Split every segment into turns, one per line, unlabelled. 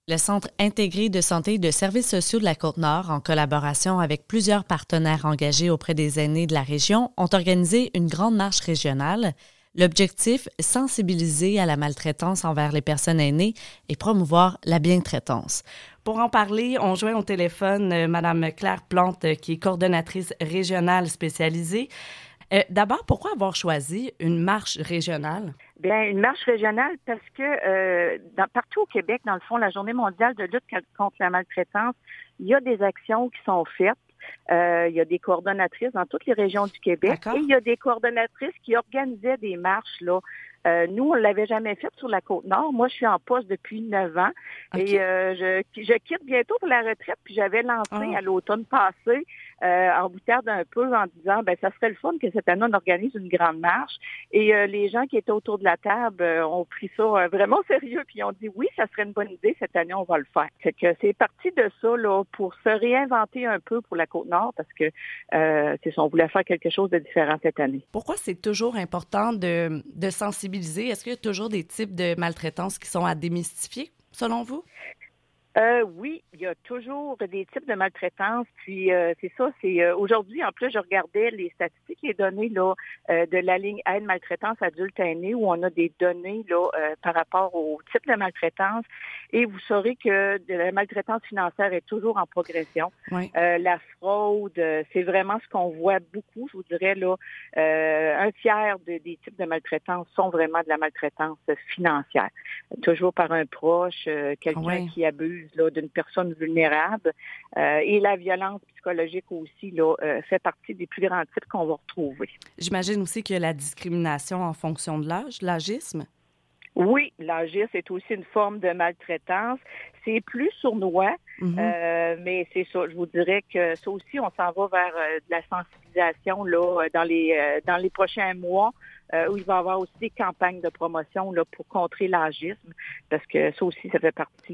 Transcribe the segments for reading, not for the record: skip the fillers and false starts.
Le Centre intégré de santé et de services sociaux de la Côte-Nord, en collaboration avec plusieurs partenaires engagés auprès des aînés de la région, ont organisé une grande marche régionale. L'objectif, sensibiliser à la maltraitance envers les personnes aînées et promouvoir la bientraitance. Pour en parler, on joint au téléphone Mme Claire Plante, qui est coordonnatrice régionale spécialisée. D'abord, pourquoi avoir choisi une marche régionale?
Bien, une marche régionale parce que partout au Québec, dans le fond, la Journée mondiale de lutte contre la maltraitance, il y a des actions qui sont faites. Il y a des coordonnatrices dans toutes les régions du Québec.
D'accord.
Et il y a des coordonnatrices qui organisaient des marches, là. Nous, on ne l'avait jamais fait sur la Côte-Nord. Moi, je suis en poste depuis 9 ans.
Okay.
Et je quitte bientôt pour la retraite. Puis j'avais lancé à l'automne passé, en boutade un peu, en disant, ça serait le fun que cette année, on organise une grande marche. Et les gens qui étaient autour de la table ont pris ça vraiment au sérieux. Puis ils ont dit, oui, ça serait une bonne idée. Cette année, on va le faire. Fait que c'est parti de ça, là, pour se réinventer un peu pour la Côte-Nord, parce que c'est ça, on voulait faire quelque chose de différent cette année.
Pourquoi c'est toujours important de sensibiliser? Est-ce qu'il y a toujours des types de maltraitance qui sont à démystifier, selon vous?
Oui, il y a toujours des types de maltraitance. Puis c'est ça, aujourd'hui, en plus, je regardais les statistiques, les données là de la ligne aide maltraitance adulte aîné, où on a des données là par rapport au type de maltraitance. Et vous saurez que la maltraitance financière est toujours en progression.
Oui.
La fraude, c'est vraiment ce qu'on voit beaucoup. Je vous dirais là, un tiers des types de maltraitance sont vraiment de la maltraitance financière. Toujours par un proche, quelqu'un qui abuse là, d'une personne vulnérable. Et la violence psychologique aussi là, fait partie des plus grands types qu'on va retrouver.
J'imagine aussi qu'il y a la discrimination en fonction de l'âge, l'agisme.
Oui, l'agisme est aussi une forme de maltraitance. C'est plus sournois, mais c'est ça. Je vous dirais que ça aussi, on s'en va vers de la sensibilisation là dans les prochains mois, où il va y avoir aussi des campagnes de promotion là pour contrer l'agisme, parce que ça aussi, ça fait partie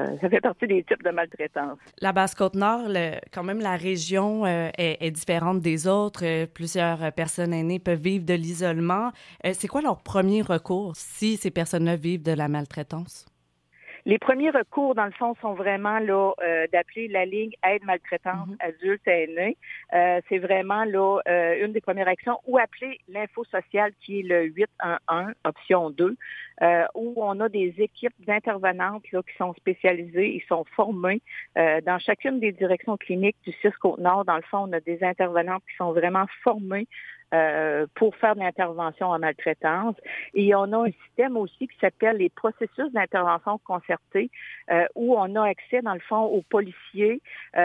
des types de maltraitance.
La Basse-Côte-Nord, quand même, la région est différente des autres. Plusieurs personnes aînées peuvent vivre de l'isolement. C'est quoi leur premier recours si ces personnes-là vivent de la maltraitance?
Les premiers recours, dans le fond, sont vraiment là d'appeler la ligne aide maltraitance adulte aîné. C'est vraiment là une des premières actions, ou appeler l'info sociale qui est le 811 option 2, où on a des équipes d'intervenantes là qui sont spécialisées, ils sont formés dans chacune des directions cliniques du 6 Côte-Nord. Dans le fond, on a des intervenantes qui sont vraiment formées pour faire de l'intervention en maltraitance. Et on a un système aussi qui s'appelle les processus d'intervention concertée, où on a accès, dans le fond, aux policiers,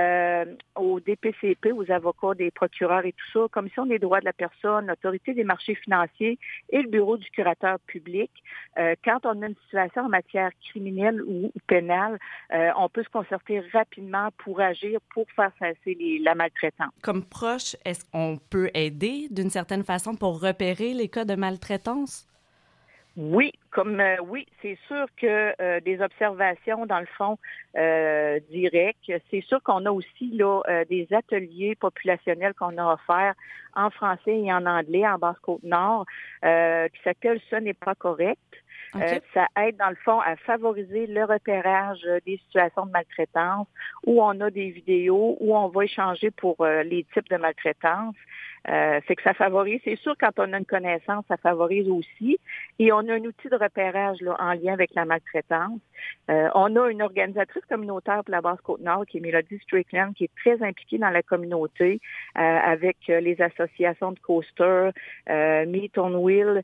aux DPCP, aux avocats, des procureurs et tout ça, Commission des droits de la personne, l'Autorité des marchés financiers et le Bureau du curateur public. Quand on a une situation en matière criminelle ou pénale, on peut se concerter rapidement pour agir, pour faire cesser la maltraitance.
Comme proche, est-ce qu'on peut aider d'une certaine façon pour repérer les cas de maltraitance?
Oui, oui, c'est sûr que des observations, dans le fond, directes. C'est sûr qu'on a aussi là des ateliers populationnels qu'on a offerts en français et en anglais en Basse-Côte-Nord, qui s'appelle « Ce n'est pas correct ».
Okay.
Ça aide, dans le fond, à favoriser le repérage des situations de maltraitance, où on a des vidéos, où on va échanger pour les types de maltraitance. C'est que ça favorise. C'est sûr, quand on a une connaissance, ça favorise aussi. Et on a un outil de repérage là, en lien avec la maltraitance. On a une organisatrice communautaire pour la Basse-Côte-Nord, qui est Mélodie Strickland, qui est très impliquée dans la communauté, avec les associations de coasters, Meet on Wheel,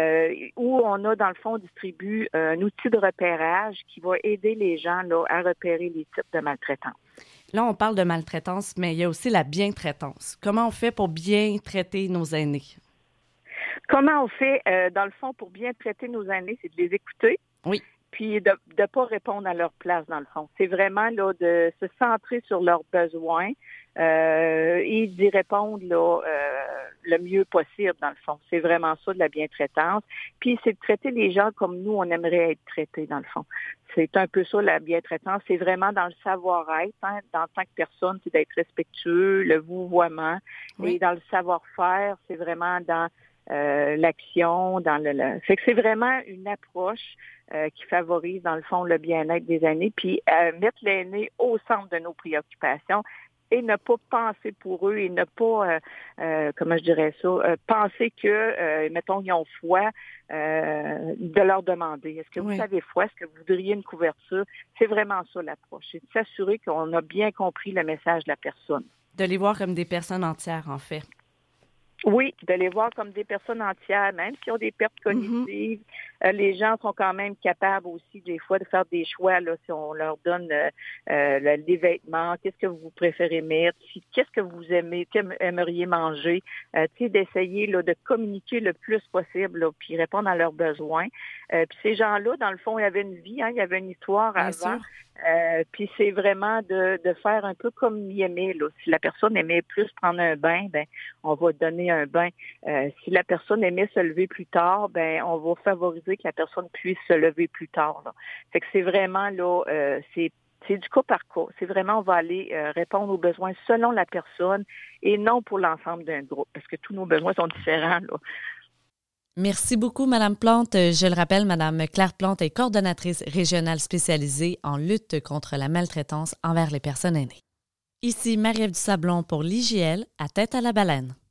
où on a, dans le fond, distribue un outil de repérage qui va aider les gens là, à repérer les types de maltraitance.
Là, on parle de maltraitance, mais il y a aussi la bientraitance. Comment on fait pour bien traiter nos aînés?
Comment on fait, dans le fond, pour bien traiter nos aînés, c'est de les écouter.
Oui.
Puis de ne pas répondre à leur place, dans le fond. C'est vraiment là de se centrer sur leurs besoins et d'y répondre là, le mieux possible, dans le fond. C'est vraiment ça, de la bientraitance. Puis c'est de traiter les gens comme nous, on aimerait être traités, dans le fond. C'est un peu ça, la bientraitance. C'est vraiment dans le savoir-être, hein, en tant que personne, c'est d'être respectueux, le vouvoiement. Oui. Et dans le savoir-faire, c'est vraiment dans l'action, dans fait que c'est vraiment une approche qui favorise, dans le fond, le bien-être des aînés, puis mettre l'aîné au centre de nos préoccupations et ne pas penser pour eux et ne pas, comment je dirais ça, penser que, mettons, ils ont froid, de leur demander, est-ce que vous avez froid, est-ce que vous voudriez une couverture? C'est vraiment ça l'approche, c'est de s'assurer qu'on a bien compris le message de la personne.
De les voir comme des personnes entières, en fait.
Oui, de les voir comme des personnes entières, même s'ils ont des pertes cognitives. Les gens sont quand même capables aussi, des fois, de faire des choix. Là, si on leur donne des vêtements, qu'est-ce que vous préférez mettre, qu'est-ce que vous aimeriez manger, d'essayer là, de communiquer le plus possible, là, puis répondre à leurs besoins. Puis ces gens-là, dans le fond, il y avait une vie, il y avait une histoire
Bien
avant.
sûr.
Puis c'est vraiment de faire un peu comme il aimait. Là. Si la personne aimait plus prendre un bain, ben on va donner un bain. Si la personne aimait se lever plus tard, ben on va favoriser que la personne puisse se lever plus tard. Là. Fait que c'est vraiment là, c'est du cas par cas. C'est vraiment, on va aller répondre aux besoins selon la personne et non pour l'ensemble d'un groupe, parce que tous nos besoins sont différents, là.
Merci beaucoup, Madame Plante. Je le rappelle, Madame Claire Plante est coordonnatrice régionale spécialisée en lutte contre la maltraitance envers les personnes aînées. Ici Marie-Ève Dusablon pour l'IGL à Tête à la baleine.